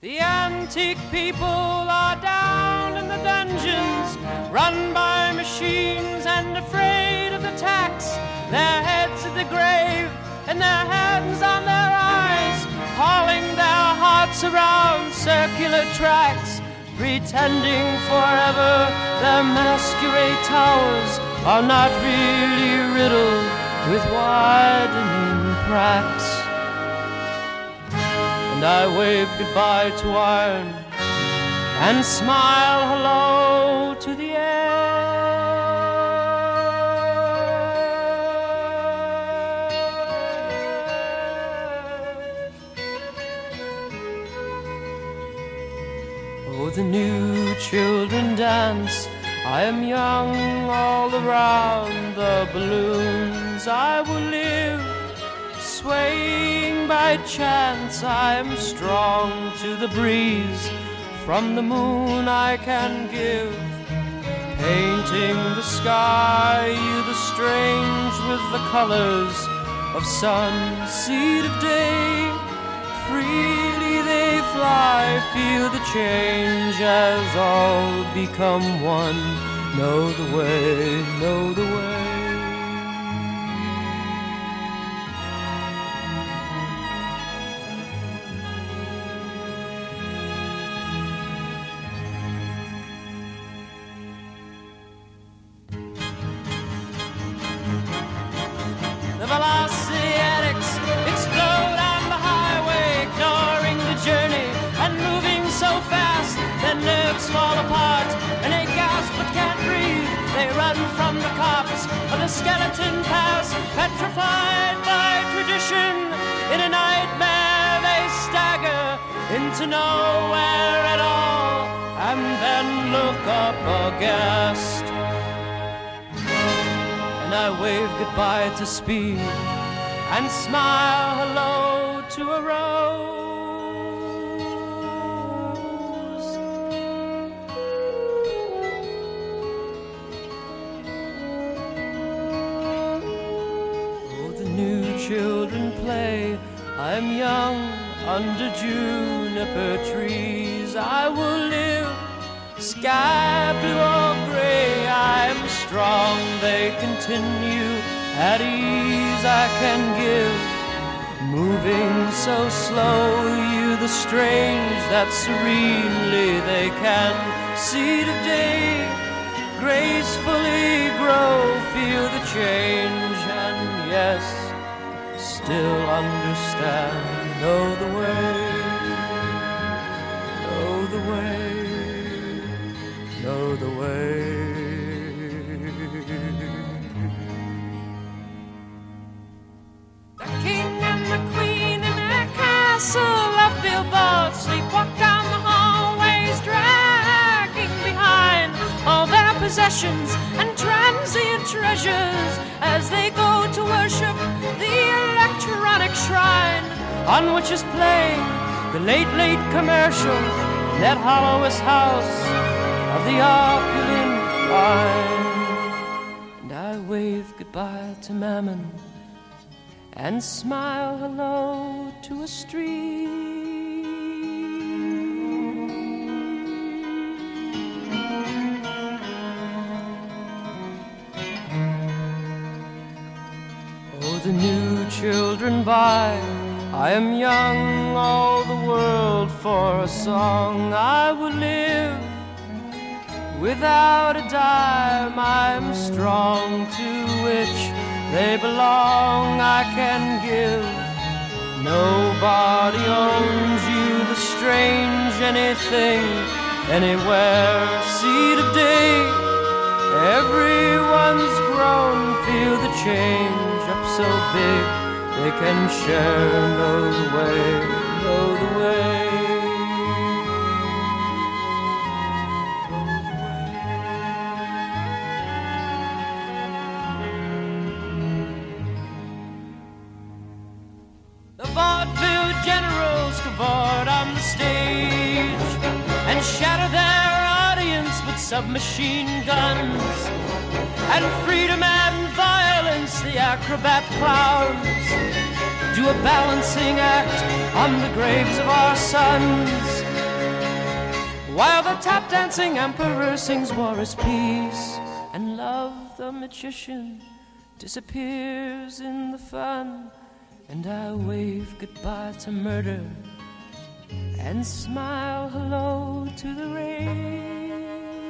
The antique people are down in the dungeons, run by machines and afraid of the tax. Their heads at the grave and their hands on their eyes, hauling their hearts around circular tracks, pretending forever their masquerade towers are not really riddled with widening cracks. And I wave goodbye to iron and smile hello to the air. Oh, the new children dance. I am young all around the balloons. I will live swaying by chance. I am strong to the breeze. From the moon I can give, painting the sky, you the strange with the colors of sun, seed of day. Freely they fly, feel the change as all become one. Know the way, know the way. The velocietics explode on the highway, ignoring the journey and moving so fast their nerves fall apart and they gasp but can't breathe. They run from the cops of the skeleton pass, petrified by tradition. In a nightmare they stagger into nowhere at all and then look up aghast. And I wave goodbye to speed and smile hello to a rose. Oh, the new children play. I am young under juniper trees. I will live sky blue or gray. I am strong, they continue. At ease I can give, moving so slow, you the strange that serenely they can. Seed of day, gracefully grow, feel the change, and yes, still understand. Know the way, know the way, know the way. The king and the queen in their castle of billboards sleepwalk down the hallways, dragging behind all their possessions and transient treasures as they go to worship the electronic shrine on which is playing the late, late commercial in that hollowest house of the opulent vine. And I wave goodbye to Mammon and smile hello to a street. Oh, the new children by. I am young, all the world for a song. I will live without a dime. I am strong to which they belong. I can give. Nobody owns you, the strange anything, anywhere. Seed of day, everyone's grown. Feel the change up so big they can share. Know the way, know the way. Vaudeville generals cavort on the stage and shatter their audience with submachine guns. And freedom and violence, the acrobat clowns do a balancing act on the graves of our sons. while the tap dancing emperor sings war is peace, and love the magician disappears in the fun, and I wave goodbye to murder and smile hello to the rain.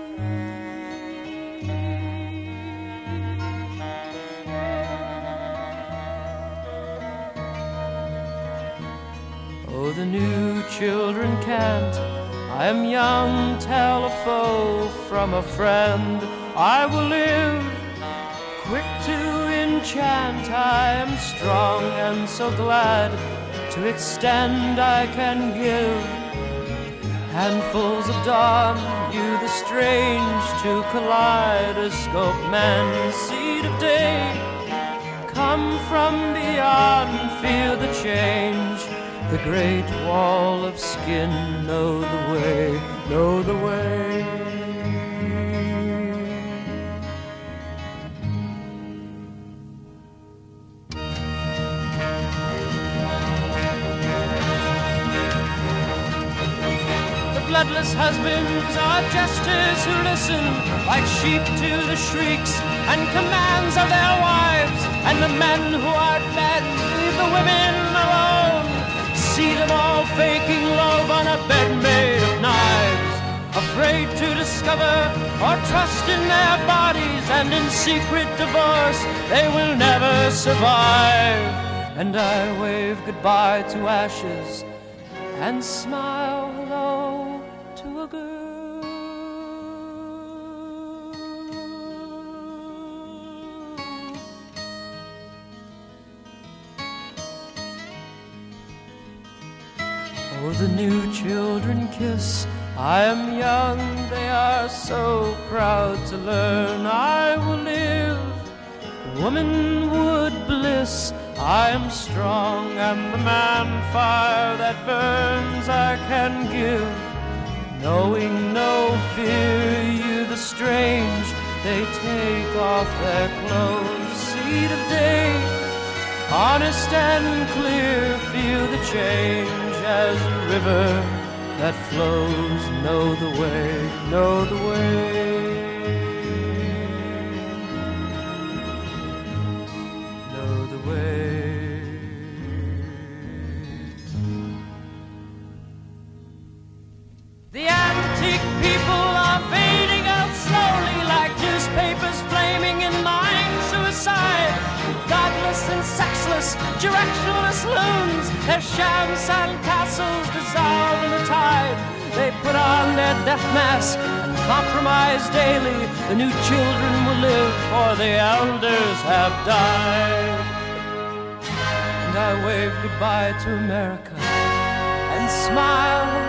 Oh, the new children can't, I am young, tell a foe from a friend. I will live, quick to enchant, I am strong and so glad to extend I can give. Handfuls of dawn, you the strange to kaleidoscope man, seed of day, come from beyond, feel the change. The great wall of skin, know the way, know the way. The bloodless husbands are jesters who listen like sheep to the shrieks and commands of their wives, and the men who are dead leave the women alone. See them all faking love on a bed made of knives, afraid to discover or trust in their bodies, and in secret divorce they will never survive. And I wave goodbye to ashes and smile hello to a girl. Oh, the new children kiss, I am young, they are so proud to learn. I will live, womanhood bliss, I am strong, and the man fire that burns I can give. Knowing no fear, you the strange, they take off their clothes. Seed of day, honest and clear, feel the change as a river that flows, know the way, know the way, know the way. The antique people are fading out slowly like newspapers flaming in mine suicide. Godless and sexless, directionless loons, their sham sandcastles dissolve in the tide. They put on their death mask and compromise daily. The new children will live, for the elders have died. And I wave goodbye to America and smile